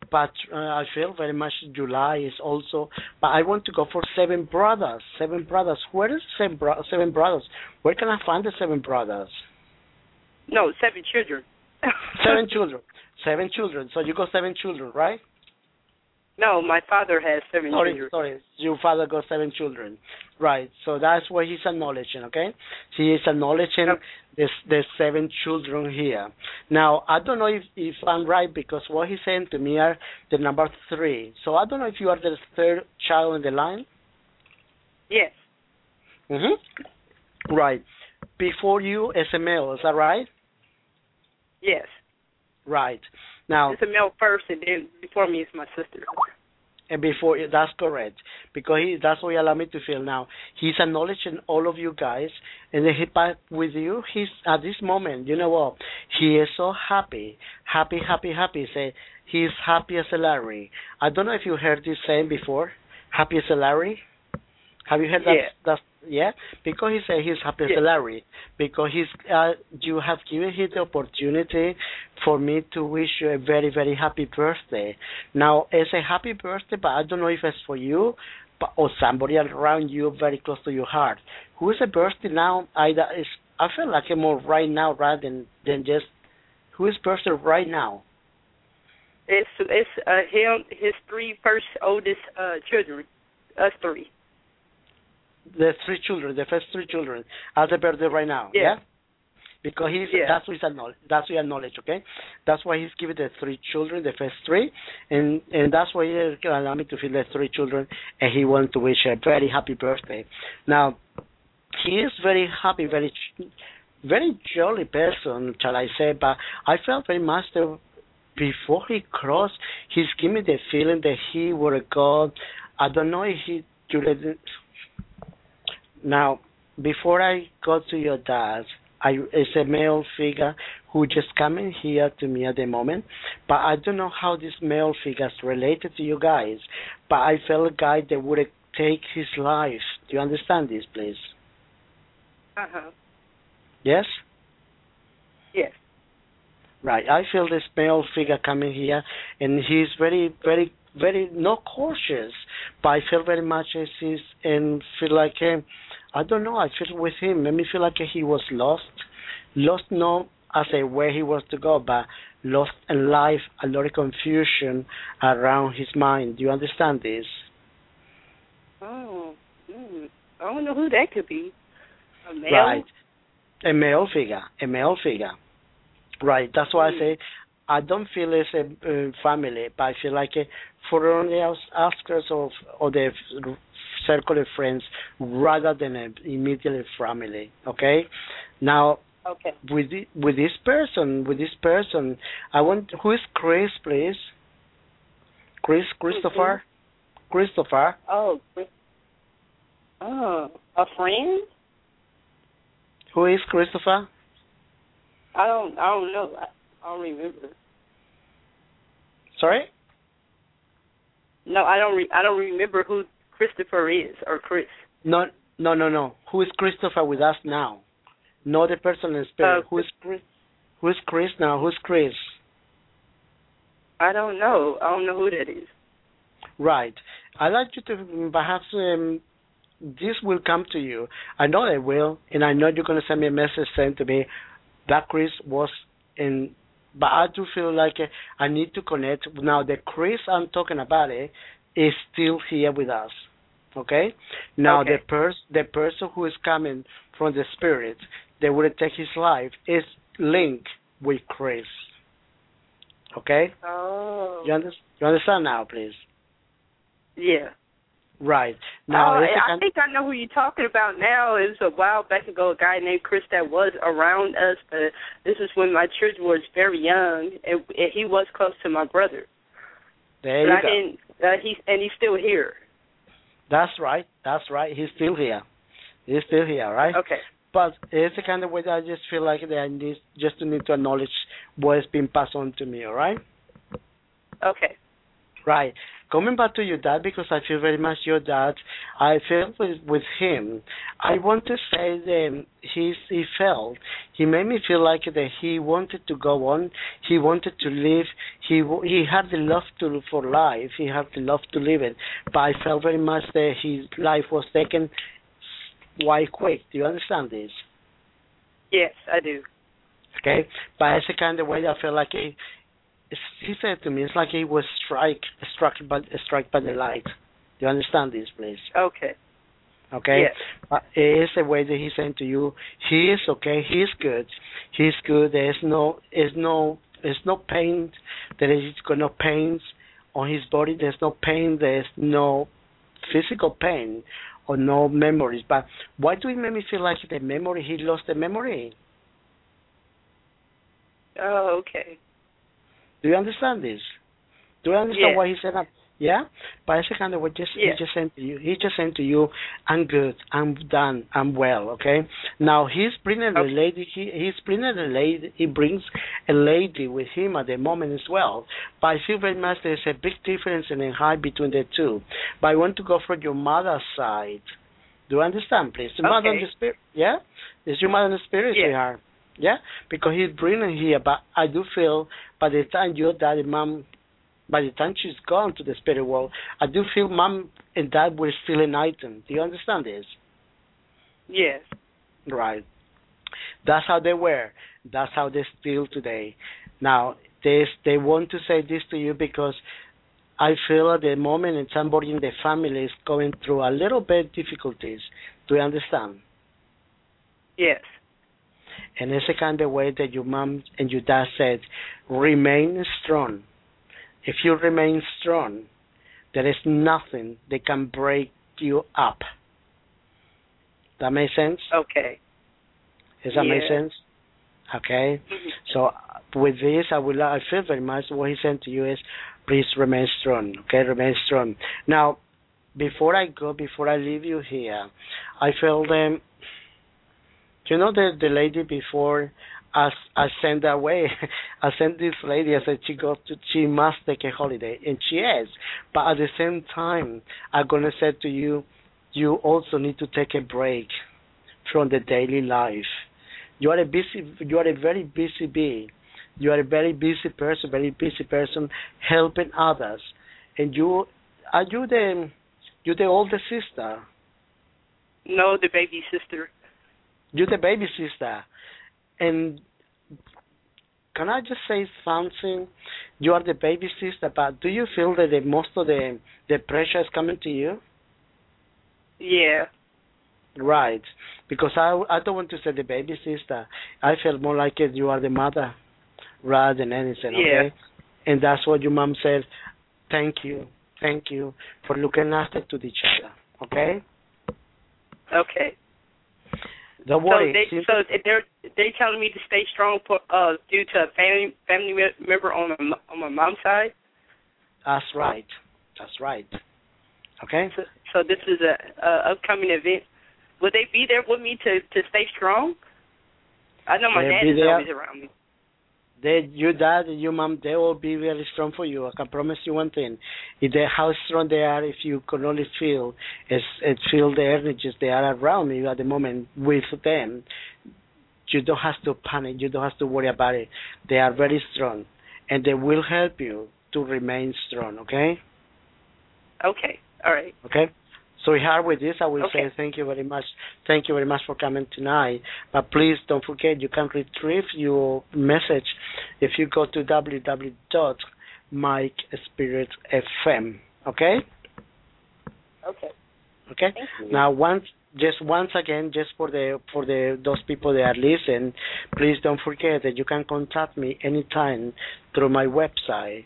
but I feel very much July is also. But I want to go for 7 brothers. 7 brothers. Where is 7 brothers? Where can I find the 7 brothers? No, 7 children. 7 children. 7 children. So you got 7 children, right? No, my father has 7 children. Sorry. Your father got 7 children. Right. So that's what he's acknowledging, okay? He is acknowledging the 7 children here. Now, I don't know if I'm right because what he's saying to me are the number 3. So I don't know if you are the 3rd child in the line. Yes. Mm-hmm. Right. Before you is a male, is that right? Yes. Right. Now, it's a male first, and then before me is my sister. And before, that's correct, because that's what he allowed me to feel now. He's acknowledging all of you guys, and then he back with you. He's at this moment, you know what? He is so happy. Say he's happy as a Larry. I don't know if you heard this saying before. Happy as a Larry. Have you heard that? Yeah, because he said he's happy as a Larry, because you have given him the opportunity for me to wish you a very, very happy birthday. Now, it's a happy birthday, but I don't know if it's for you or somebody around you very close to your heart. Who is a birthday now? I feel like I'm more right now rather than just who is birthday right now. It's him, his 3 first oldest children, us 3. The 3 children, the first 3 children, are the birthday right now, yeah? Because that's what he acknowledged, okay? That's why he's giving the 3 children, the first 3, and that's why he allowed me to feel the 3 children, and he wanted to wish a very happy birthday. Now, he is very happy, very, very jolly person, shall I say, but I felt very much that before he crossed, he's giving me the feeling that he would go, I don't know if he Now, before I go to your dad, it's a male figure who just coming here to me at the moment, but I don't know how this male figure is related to you guys, but I felt a guy that would take his life. Do you understand this, please? Uh-huh. Yes? Yes. Right. I feel this male figure coming here, and he's very, very, very not cautious, but I feel very much as he's and feel like I don't know. I feel with him. Made me feel like he was lost not as a where he was to go, but lost in life. A lot of confusion around his mind. Do you understand this? Oh, I don't know who that could be. A male. Right. A male figure. Right. That's why I say I don't feel it's a family, but I feel like for only outskirts of the circle of friends rather than an immediate family. Okay. Now, with this person, I want who is Chris, please. Christopher. Oh, a friend. Who is Christopher? I don't know. I don't remember. Sorry? No, I don't remember who Christopher is or Chris. No. Who is Christopher with us now? Not the person in spirit. Who is Chris? Who is Chris now? Who's Chris? I don't know. I don't know who that is. Right. I'd like you to perhaps this will come to you. I know it will, and I know you're going to send me a message saying to me that Chris was in. But I do feel like I need to connect. Now, the Chris I'm talking about is still here with us. Okay? Now, the person who is coming from the spirit that would take his life is linked with Chris. Okay? Oh. You understand now, please? Yeah. Right. Now, I think I know who you're talking about now. It was a while back ago, a guy named Chris that was around us, but this was when my children was very young, and he was close to my brother. There you go. He's still here. That's right. He's still here, right? Okay. But it's the kind of way that I just feel like that I need to acknowledge what has been passed on to me, all right? Okay. Right. coming back to your dad, because I feel very much your dad. I feel with him. I want to say that he made me feel like that he wanted to go on. He wanted to live. He had the love for life. He had the love to live it. But I felt very much that his life was taken quite quick. Do you understand this? Yes, I do. Okay, but it's the kind of way I feel like he said to me, it's like he was struck by the light. Do you understand this, please? Okay. Okay. Yes. But it is the way that he said to you. He is okay. He's good. He's good. There's no pain. There is no pain on his body. There's no pain. There's no physical pain or no memories. But why do it make me feel like the memory? He lost the memory. Oh, okay. Do you understand this? Do you understand why he said that? Yeah? But it's the kind of what he just sent to you. He just sent to you, I'm good, I'm done, I'm well, okay? Now, he's bringing a lady, he brings a lady with him at the moment as well. But I feel very much there's a big difference in the height between the two. But I want to go from your mother's side. Do you understand, please? Your mother and the spirit, yeah? It's your mother and the spirit, sweetheart. Yeah, because he's bringing here, but I do feel by the time your dad and mom, by the time she's gone to the spirit world, I do feel mom and dad were still enlightened. Do you understand this? Yes. Right. That's how they were. That's how they still today. Now, they want to say this to you because I feel at the moment and somebody in the family is going through a little bit difficulties. Do you understand? Yes. And it's the kind of way that your mom and your dad said, remain strong. If you remain strong, there is nothing that can break you up. That makes sense? Okay. Does that make sense? Okay. Mm-hmm. So with this, I feel very much what he said to you is, please remain strong. Okay, remain strong. Now, before I leave you here, I feel them. You know the lady before I sent her away. I sent this lady. I said she must take a holiday, and she is. But at the same time, I'm gonna say to you, you also need to take a break from the daily life. You are a very busy bee. You are a very busy person helping others. And you're the older sister. No, the baby sister. You're the baby sister. And can I just say something? You are the baby sister, but do you feel that most of the pressure is coming to you? Yeah. Right. Because I don't want to say the baby sister. I feel more like you are the mother rather than anything, okay? Yeah. And that's what your mom said. Thank you for looking after to each other, okay? Okay. Don't worry. So they're telling me to stay strong due to a family member on my mom's side. That's right. Okay. So this is a upcoming event. Will they be there with me to stay strong? I know my dad is always around me. Your dad and your mom, they will be very strong for you. I can promise you one thing. How strong they are, if you can only feel the energies they are around you at the moment with them, you don't have to panic. You don't have to worry about it. They are very strong, and they will help you to remain strong, okay? Okay. All right. Okay. So here with this, I will say thank you very much. Thank you very much for coming tonight. But please don't forget, you can retrieve your message if you go to www.MikeSpiritFM. Okay? Okay. Okay. Now, once again, just for those people that are listening, please don't forget that you can contact me anytime through my website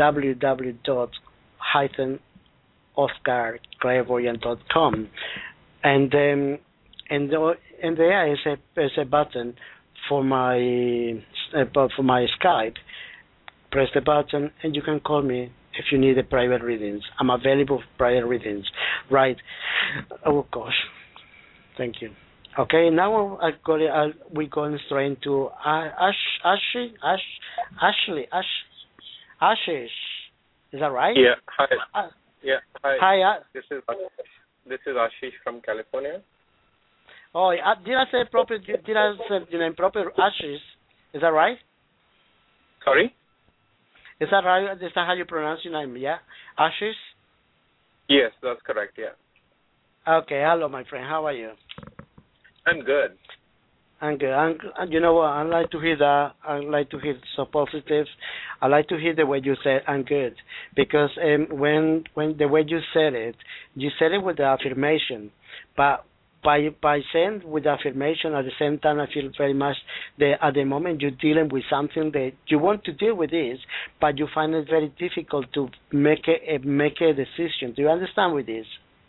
www.OscarClairvoyant.com, and there is a button for my Skype. Press the button and you can call me if you need a private readings. I'm available for private readings. Right? Oh gosh, thank you. Okay, now we're going straight into Ashish. Is that right? Yeah. Hi. Hi. Hi. This is Ashish from California. Oh, did I say proper? Did I say your name proper? Ashish. Is that right? Sorry. Is that right? Is that how you pronounce your name? Yeah, Ashish. Yes, that's correct. Yeah. Okay. Hello, my friend. How are you? I'm good. I'm good. You know what? I like to hear that. I like to hear so positive. I like to hear the way you said "I'm good" because when the way you said it with the affirmation, but by saying with the affirmation at the same time, I feel very much that at the moment you're dealing with something that you want to deal with this, but you find it very difficult to make a decision. Do you understand with this?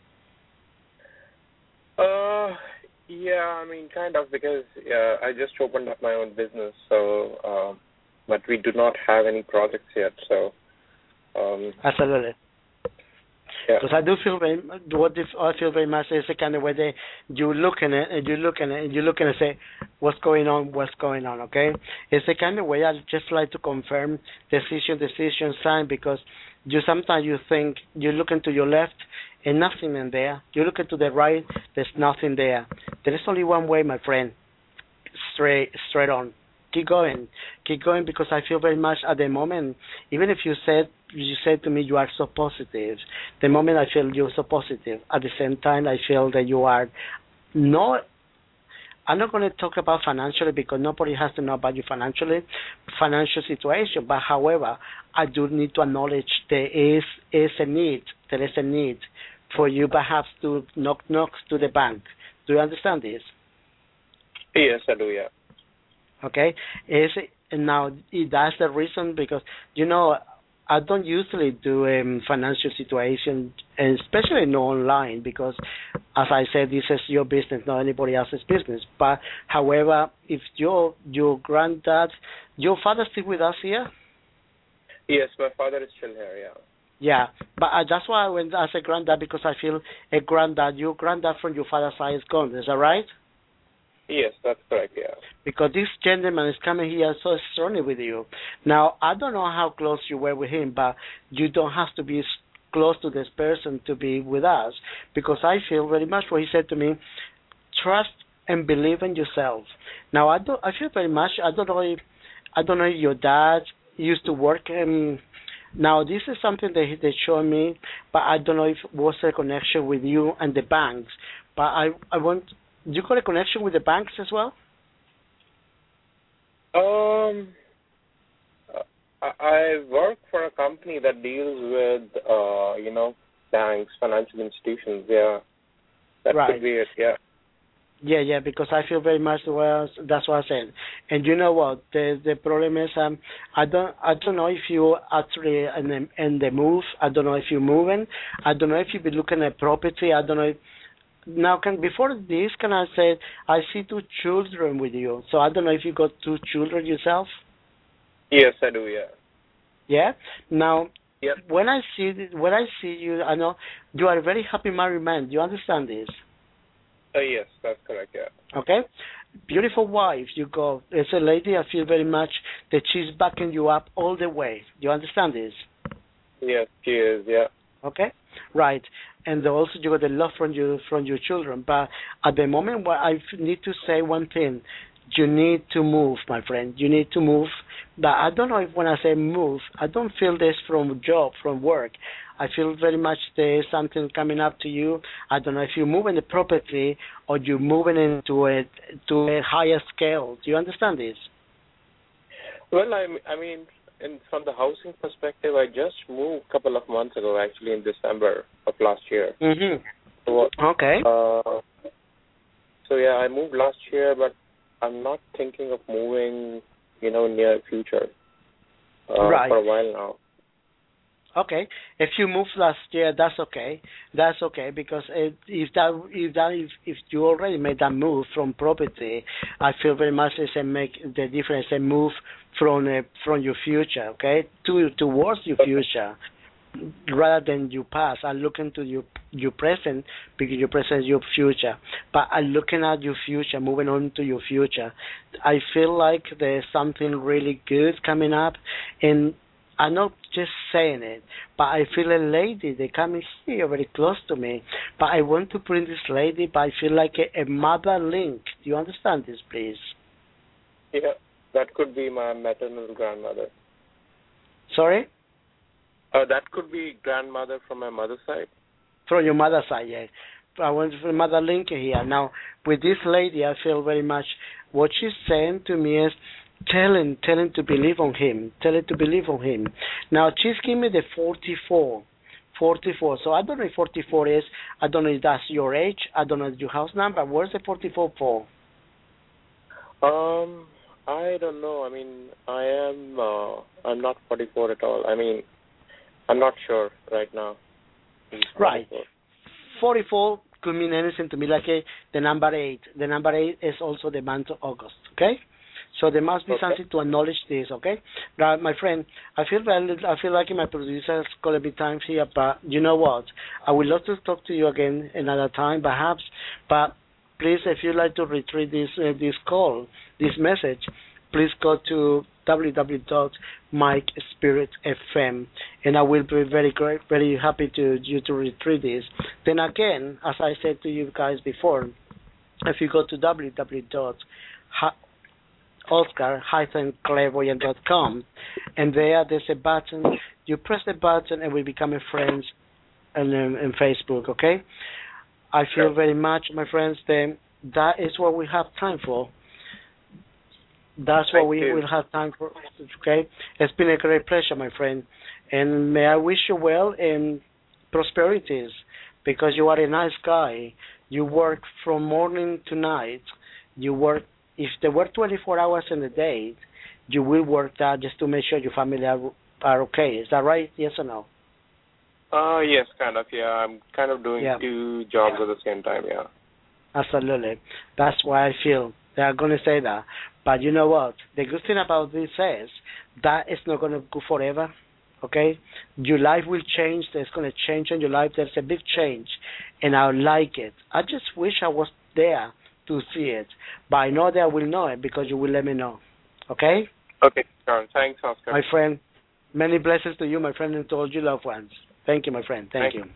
Yeah, I mean, kind of, because I just opened up my own business, so but we do not have any projects yet, so. Absolutely. Yeah. Because I do feel I feel very much is the kind of way that you looking at and you looking and say, what's going on, okay? It's the kind of way I just like to confirm decision sign, because sometimes you think you look into your left and nothing in there. You look into the right, there's nothing there. There is only one way, my friend. Straight on. Keep going, because I feel very much at the moment, even if you said to me you are so positive, the moment I feel you're so positive, at the same time I feel that you are not. I'm not going to talk about financially because nobody has to know about your financial situation. But however, I do need to acknowledge there is a need for you perhaps to knock to the bank. Do you understand this? Yes, I do. Yeah. Okay. Now that's the reason, because I don't usually do financial situation, especially no online, because as I said, this is your business, not anybody else's business. But however, if your granddad, your father still with us here? Yes, my father is still here. Yeah. Yeah, but that's why I went as a granddad, because I feel your granddad from your father's side is gone. Is that right? Yes, that's correct, yeah. Because this gentleman is coming here so strongly with you. Now, I don't know how close you were with him, but you don't have to be close to this person to be with us, because I feel very much what he said to me, trust and believe in yourself. Now, I feel very much, I don't know if your dad used to work now, this is something that they showed me, but I don't know if it was a connection with you and the banks. But I want... You got a connection with the banks as well? I work for a company that deals with, banks, financial institutions. Yeah, that right. Could be it. Yeah. Yeah, because I feel very much that's what I said. And you know what? The problem is, I don't know if you actually in the move. I don't know if you're moving. I don't know if you've been looking at property. I don't know if. Now, before this, can I say, I see 2 children with you. So I don't know if you got 2 children yourself. Yes, I do. Yeah. Yeah. Now, yep. When I see you, I know you are a very happy married man. Do you understand this? Yes, that's correct. Yeah. Okay. Beautiful wife. You go. It's a lady. I feel very much that she's backing you up all the way. Do you understand this? Yes, she is. Yeah. Okay. Right. And also you got the love from your children. But at the moment, I need to say one thing. You need to move, my friend. You need to move. But I don't know if when I say move, I don't feel this from job, from work. I feel very much there's something coming up to you. I don't know if you're moving the property or you're moving into to a higher scale. Do you understand this? Well, I mean, from the housing perspective, I just moved a couple of months ago, actually in December of last year. Mm-hmm. So, okay. So yeah, I moved last year, but I'm not thinking of moving, near future. Right. For a while now. Okay. If you moved last year, that's okay. That's okay, because if you already made that move from property, I feel very much it's a make the difference. A move from your future, okay, towards your future, rather than your past. I'm looking to your present, because your present is your future. But I'm looking at your future, moving on to your future. I feel like there's something really good coming up, and I'm not just saying it, but I feel a lady. They coming here very close to me, but I want to bring this lady. But I feel like a mother link. Do you understand this, please? Yeah, that could be my maternal grandmother. Sorry? That could be grandmother from my mother's side. From your mother's side, yeah. I want a mother link here. Now, with this lady, I feel very much what she's saying to me is tell him to believe on him. Tell him to believe on him. Now, she's giving me the 44. 44. So I don't know if 44 is, I don't know if that's your age, I don't know your house number. Where's the 44 for? I don't know. I mean, I'm not 44 at all. I mean, I'm not sure right now. Right. 44 could mean anything to me, like the number 8. The number 8 is also the month of August, okay? So there must be something to acknowledge this, okay? Now, my friend, I feel like my producer is calling me times here, but you know what? I would love to talk to you again another time, perhaps, but please, if you'd like to retrieve this call, this message, please go to www.mikespiritfm, and I will be very happy to retrieve this. Then again, as I said to you guys before, if you go to www.oscar-clairvoyant.com, and there's a button. You press the button, and we become friends in Facebook. Okay. I feel very much, my friends, that is what we have time for. That's what we will have time for, okay? It's been a great pleasure, my friend. And may I wish you well in prosperities, because you are a nice guy. You work from morning to night. You work, if there were 24 hours in a day, you will work that just to make sure your family are okay. Is that right? Yes or no? Yes, kind of, yeah. I'm kind of doing 2 jobs at the same time, yeah. Absolutely. That's why I feel they are going to say that. But you know what? The good thing about this is that it's not going to go forever, okay? Your life will change. There's going to change in your life. There's a big change, and I like it. I just wish I was there to see it. But I know that I will know it because you will let me know, okay? Okay, sure. Thanks, Oscar. My friend, many blessings to you, my friend, and to all your loved ones. Thank you, my friend. Thank you.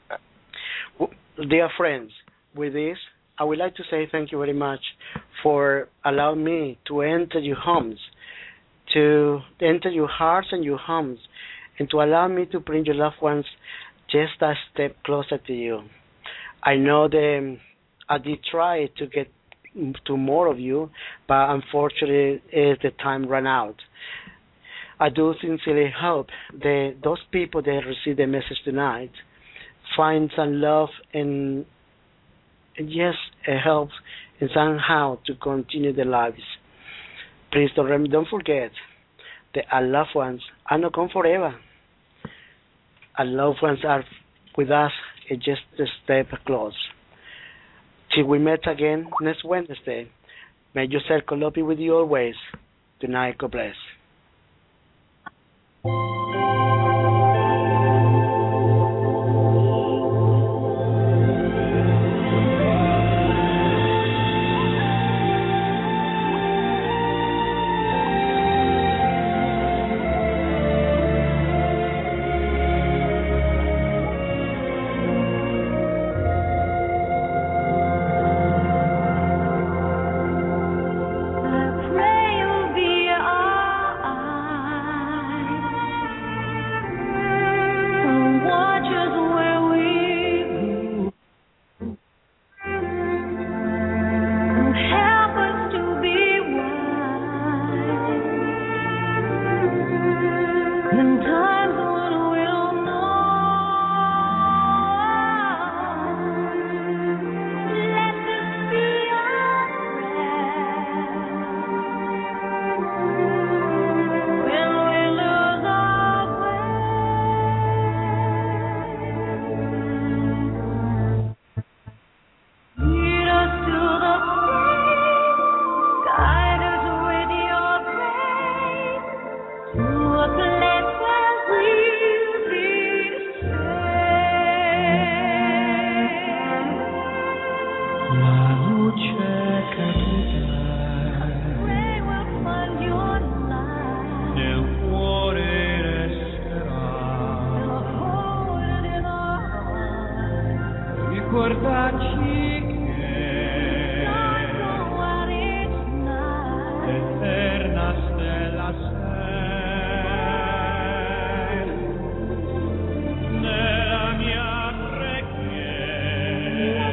Dear friends, with this, I would like to say thank you very much for allowing me to enter your homes, to enter your hearts and your homes, and to allow me to bring your loved ones just a step closer to you. I know that I did try to get to more of you, but unfortunately, the time ran out. I do sincerely hope that those people that receive the message tonight find some love and yes, it helps in somehow to continue their lives. Please don't forget that our loved ones are not gone forever. Our loved ones are with us just a step close. Till we meet again next Wednesday, may your circle be with you always. Good night, God bless. I pray you'll be all Ricordaci che l'eterna stella sei nella mia preghiera.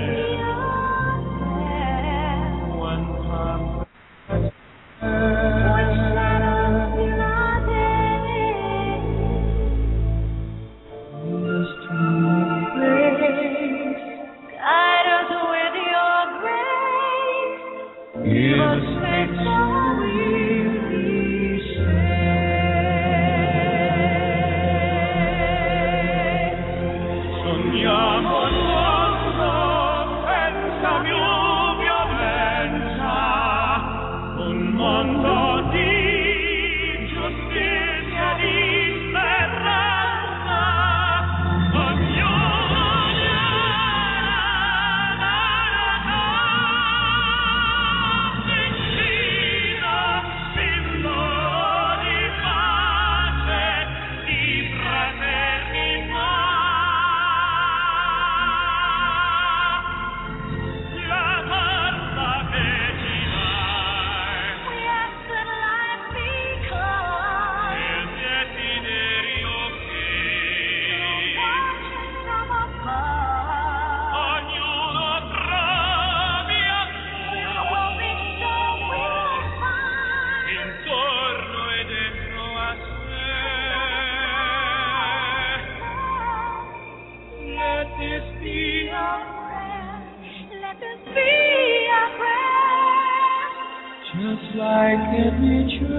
Just like every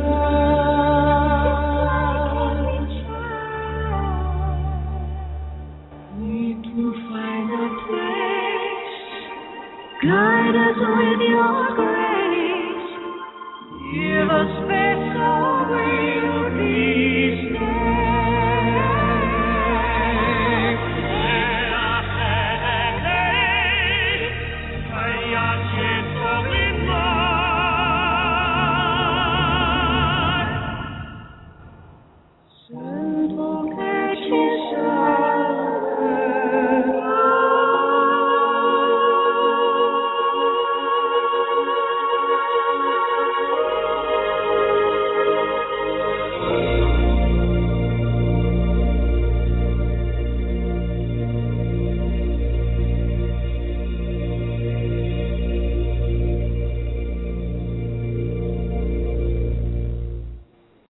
child, need to find a place. Guide us with your grace. Give us space so we'll be.